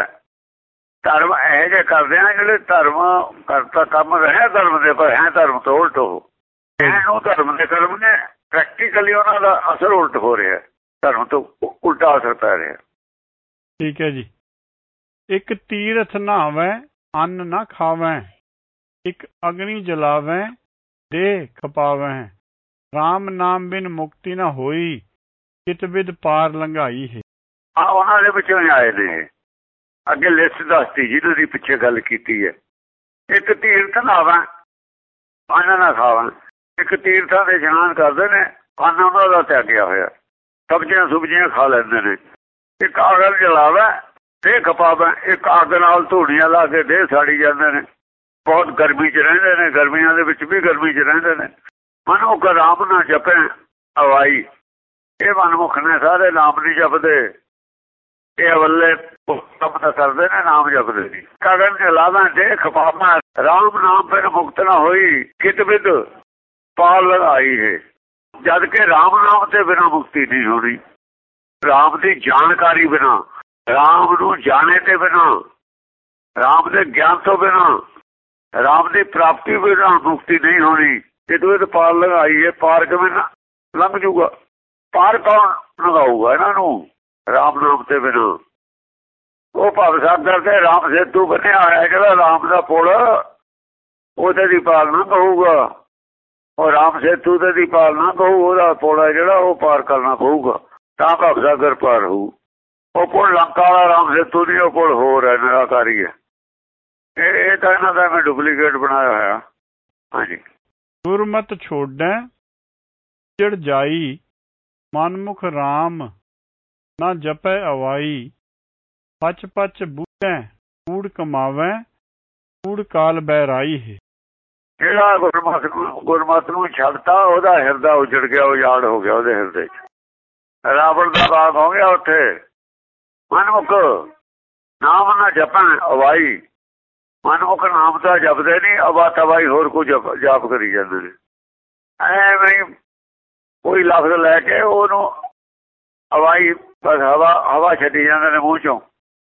ਧਰਮ ਇਹੋ ਜਿਹੇ ਕਰਦੇ ਆ ਜਿਹੜੇ ਧਰਮ ਕਰਤਾ ਕੰਮ ਰਹੇ ਧਰਮ ਦੇ, ਪਰ ਹੈ ਧਰਮ ਤੋਂ ਉਲਟ। ਉਹ ਇਹਨੂੰ ਧਰਮ ਦੇ ਕਰਮ ਨੇ, ਪ੍ਰੈਕਟੀਕਲੀ ਉਹਨਾਂ ਦਾ ਅਸਰ ਉਲਟ ਹੋ ਰਿਹਾ, ਧਰਮ ਤੋਂ ਉਲਟਾ ਅਸਰ ਪੈ ਰਿਹਾ। ਠੀਕ ਹੈ ਜੀ। ਇੱਕ ਤੀਰਥ ਨਹਾਵੈ ਅੰਨ ਨਾ ਖਾਵੈ, ਇੱਕ ਅਗਨੀ ਜਲਾਵੈ ਦੇਹ ਖਪਾਵੈ, ਰਾਮ ਨਾਮ ਬਿਨ ਮੁਕਤੀ ਨਾ ਹੋਈ, ਕਿਤ ਬਿਦ ਪਾਰ ਲੰਘਾਈ ਹੈ। ਆ ਉਹਨਾਂ ਦੇ ਵਿੱਚੋਂ ਆਏ ਨੇ। ਅੱਗੇ ਲਿਸਟ ਦੱਸਤੀ ਜਿਹਨਾਂ ਦੀ ਪਿੱਛੇ ਗੱਲ ਕੀਤੀ ਹੈ। ਇੱਕ ਤੀਰਥ ਨਹਾਵੈ ਅੰਨ ਨਾ ਖਾਵੈ, ਇੱਕ ਤੀਰਥਾਂ ਦੇ ਇਸ਼ਨਾਨ ਕਰਦੇ ਨੇ, ਅੰਨ ਉਹਨਾਂ ਦਾ ਤਿਆਗਿਆ ਹੋਇਆ, ਸਬਜ਼ੀਆਂ ਸੁਬਜ਼ੀਆਂ ਖਾ ਲੈਂਦੇ ਨੇ। ਇੱਕ ਅਗਨ ਜਲਾਵੈ ਦੇਹ ਖਪਾਵੈ, ਇੱਕ ਅੱਗ ਨਾਲ ਧੂੜੀਆਂ ਲਾ ਕੇ ਦੇਹ ਸਾੜੀ ਜਾਂਦੇ ਨੇ। ਬਹੁਤ ਗਰਮੀ 'ਚ ਰਹਿੰਦੇ ਨੇ, ਗਰਮੀਆਂ ਦੇ ਵਿੱਚ ਵੀ ਗਰਮੀ 'ਚ ਰਹਿੰਦੇ ਨੇ। ਮਨੁੱਖ ਰਾਮ ਨਾ ਜਪੇ ਅਵਾਈ, ਇਹ ਮਨਮੁਖ ਨੇ ਸਾਰੇ ਨਾਮ ਨਹੀਂ ਜਪਦੇ, ਇਹ ਅਵੱਲੇ ਕੰਮ ਤਾਂ ਕਰਦੇ ਨੇ, ਨਾਮ ਜਪਦੇ ਨਹੀਂ। ਗਗਨ ਜਲਾਵੈ ਦੇਹ ਖਪਾਵੈ, ਰਾਮ ਨਾਮ ਬਿਨ ਮੁਕਤ ਨਾ ਹੋਈ, ਕਿਤ ਬਿਦ ਪਾਰ ਲੰਘਾਈ ਹੈ। ਜਦ ਕਿ ਰਾਮ ਨਾਮ ਤੇ ਬਿਨਾਂ ਮੁਕਤੀ ਨਹੀਂ ਹੋਣੀ। ਰਾਮ ਦੀ ਜਾਣਕਾਰੀ ਬਿਨਾਂ, ਰਾਮ ਨੂੰ ਜਾਣੇ ਤੇ ਬਿਨਾਂ, ਰਾਮ ਦੇ ਗਿਆਨ ਤੋਂ ਬਿਨਾਂ, ਰਾਮ ਦੀ ਪ੍ਰਾਪਤੀ ਬਿਨਾਂ ਮੁਕਤੀ ਨਹੀਂ ਹੋਣੀ। ਕਿਤ ਬਿਦ ਪਾਰ ਲੰਘਾਈ ਹੈ। ਪਾਰ ਕਿਵੇਂ ਲੰਘ ਜੂਗਾ, ਪਾਰ ਕੌਣ ਲੰਘਾਊਗਾ ਇਹਨਾਂ ਨੂੰ ਰਾਮ ਨਾਮ ਤੇ ਬਿਨਾਂ। ਉਹ ਭਵ ਸਾਗਰ ਤੇ ਰਾਮ ਸੇਤੂ ਬਣਿਆ ਹੋਇਆ, ਜਿਹੜਾ ਰਾਮ ਦਾ ਪੁਲ, ਉਹਦੇ ਦੀ ਪਾਰ ਨਾ ਕਹੂਗਾ। ਉਹ ਰਾਮ ਸੇਤੂ ਤੇ ਦੀ ਪਾਰ ਨਾ ਕਹੂ, ਉਹਦਾ ਪੁਲ ਹੈ ਜਿਹੜਾ ਉਹ ਪਾਰ ਕਰਨਾ ਪਊਗਾ, ਤਾਂ ਭਵ ਸਾਗਰ ਪਾਰ ਹੋਊ। ਉਹ ਪੁਲ ਲੰਕਾ ਵਾਲਾ ਰਾਮ ਸੇਤੂ ਨਹੀਂ, ਉਹ ਪੁਲ ਹੋਰ ਹੈ, ਨਿਰਾਕਾਰੀ ਹੈ। ਇਹ ਇਹ ਤਾਂ ਇਹਨਾਂ ਦਾ ਮੈਂ ਡੁਪਲੀਕੇਟ ਬਣਾਇਆ ਹੋਇਆ। ਹਾਂਜੀ। ਗੁਰਮਤਿ ਛੋੜੈ ਜੜ ਜਾਈ, ਮਨਮੁਖ ਰਾਮ ਨਾ ਜਪੈ ਅਵਾਈ, ਪਚ ਪਚ ਬੂਝੈ ਕੂੜ ਕਮਾਵੈ, ਕੂੜ ਕਾਲ ਬਹਿਰਾਈ ਹੈ। ਜਿਹੜਾ ਗੁਰਮਤਿ ਗੁਰਮਤਿ ਨੂੰ ਛੱਡਤਾ, ਉਹਦਾ ਹਿਰਦਾ ਉਜੜ ਗਿਆ, ਉਜਾੜ ਹੋ ਗਿਆ ਉਹਦੇ ਹਿਰਦੇ 'ਚ। ਰਾਵਣ ਦਾ ਬਾਗ ਹੋ ਗਿਆ ਉੱਥੇ। ਮਨਮੁਖ ਨਾਮ ਨਾ ਜਪੈ ਅਵਾਈ, ਮਨਮੁਖ ਨਾਮ ਤਾਂ ਜਪਦੇ ਨਹੀਂ, ਅਵਾ ਤਵਾਈ ਹੋਰ ਕੁਝ ਜਾਪ ਕਰੀ ਜਾਂਦੇ ਨੇ। ਐਵੇਂ ਕੋਈ ਲਫ਼ਜ਼ ਲੈ ਕੇ ਉਹਨੂੰ ਅਵਾਈ ਬਸ ਹਵਾ ਹਵਾ ਛੱਡੀ ਜਾਂਦੇ ਨੇ, ਮੂੰਹ ਚੋਂ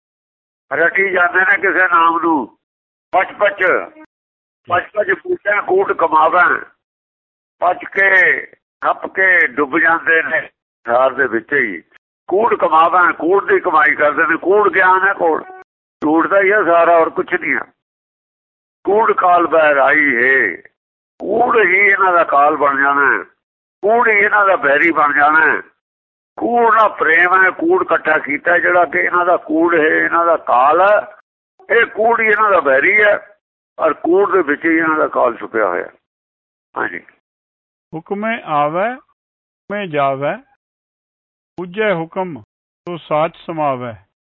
ਰਟੀ ਜਾਂਦੇ ਨੇ ਕਿਸੇ ਨਾਮ ਨੂੰ। ਪਚ ਪਚ ਪਚ ਪਚ ਪੂਛਾਂ ਕੂੜ ਕਮਾਵੈ, ਪਚ ਕੇ ਖੱਪ ਕੇ ਡੁੱਬ ਜਾਂਦੇ ਨੇ ਸਾਰ ਦੇ ਵਿੱਚ ਹੀ। ਕੂੜ ਕਮਾਵੈ, ਕੂੜ ਦੀ ਕਮਾਈ ਕਰਦੇ ਨੇ। ਕੂੜ ਗਿਆਨ ਹੈ, ਕੋੜ ਝੂਠ ਦਾ ਹੀ ਹੈ ਸਾਰਾ, ਔਰ ਕੁਛ ਨਹੀਂ ਹੈ। ਕੂੜ ਕਾਲ ਬਹਿਰਾਈ ਹੈ। ਕੂੜ ਹੀ ਇਹਨਾਂ ਦਾ ਕਾਲ ਬਣ ਜਾਣਾ, ਕੂੜ ਹੀ ਇਹਨਾਂ ਦਾ ਬਹਿਰੀ ਬਣ ਜਾਣਾ। ਕੂੜ ਨਾਲ ਪ੍ਰੇਮ ਹੈ, ਕੂੜ ਇਕੱਠਾ ਕੀਤਾ ਜਿਹੜਾ ਕਿ ਇਹਨਾਂ ਦਾ ਕੂੜ ਹੈ, ਇਹਨਾਂ ਦਾ ਕਾਲ ਹੈ। ਇਹ ਕੂੜ ਹੀ ਇਹਨਾਂ ਦਾ ਬਹਿਰੀ ਹੈ, ਔਰ ਕੂੜ ਦੇ ਵਿੱਚ ਹੀ ਇਹਨਾਂ ਦਾ ਕਾਲ ਛੁਪਿਆ ਹੋਇਆ। ਹਾਂਜੀ। ਹੁਕਮੇ ਆਵੈ ਹੁਕਮੇ ਜਾਵੈ, ਪੁੱਜੈ ਹੁਕਮ ਤੋ ਸਾਚ ਸਮਾਵੈ,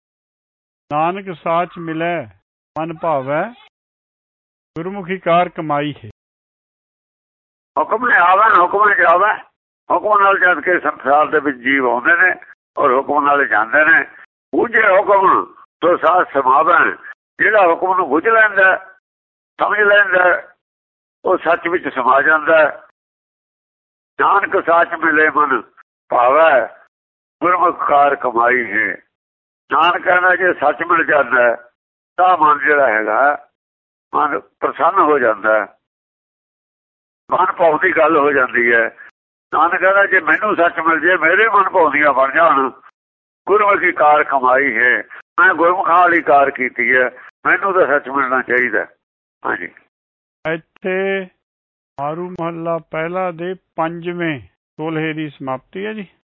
ਨਾਨਕ ਸਾਚ ਮਿਲੈ ਮਨ ਭਾਵੈ, ਗੁਰਮੁਖੀ ਕਾਰ ਕਮਾਈ ਹੈ। ਹੁਕਮ ਨੇ ਆਵੈ ਹੁਕਮ ਜਾਵੈ, ਹੁਕਮ ਨਾਲ ਜਦ ਕੇ ਸੰਸਾਰ ਦੇ ਵਿੱਚ ਜੀਵ ਆਉਂਦੇ ਨੇ, ਔਰ ਹੁਕਮ ਨਾਲ ਜਾਂਦੇ ਨੇ। ਪੁੱਜੇ ਹੁਕਮ ਤੋ ਸਾਚ ਸਮਾਵੈ, ਜਿਹੜਾ ਹੁਕਮ ਨੂੰ ਬੁੱਝ ਲੈਂਦਾ, ਸਮਝ ਲੈਂਦਾ, ਉਹ ਸੱਚ ਵਿੱਚ ਸਮਾ ਜਾਂਦਾ। ਨਾਨਕ ਸੱਚ ਮਿਲੇ ਮਨ ਭਾਵੈ ਗੁਰਮੁਖ ਕਾਰ ਕਮਾਈ ਹੈ। ਨਾਨਕ ਕਹਿੰਦਾ ਜੇ ਸੱਚ ਮਿਲ ਜਾਂਦਾ ਤਾਂ ਮਨ ਜਿਹੜਾ ਹੈਗਾ ਮਨ ਪ੍ਰਸੰਨ ਹੋ ਜਾਂਦਾ, ਮਨ ਭਾਉ ਦੀ ਗੱਲ ਹੋ ਜਾਂਦੀ ਹੈ। ਨਾਨਕ ਕਹਿੰਦਾ ਜੇ ਮੈਨੂੰ ਸੱਚ ਮਿਲ ਜੇ ਮੇਰੇ ਮਨ ਭਾਉਂਦੀਆਂ ਬਣ ਜਾਣ, ਗੁਰਮੁਖੀ ਕਾਰ ਕਮਾਈ ਹੈ। ਮੈਂ ਗੁਰਮੁਖਾਂ ਵਾਲੀ ਕਾਰ ਕੀਤੀ ਹੈ, ਮੈਨੂੰ ਤਾਂ ਸੱਚ ਮਿਲਣਾ ਚਾਹੀਦਾ। ਹਾਂਜੀ, ਇੱਥੇ ਮਾਰੂ ਮਹੱਲਾ ਪਹਿਲਾ ਦੇ ਪੰਜਵੇਂ ਸੋਲਹੇ ਦੀ ਸਮਾਪਤੀ ਹੈ ਜੀ।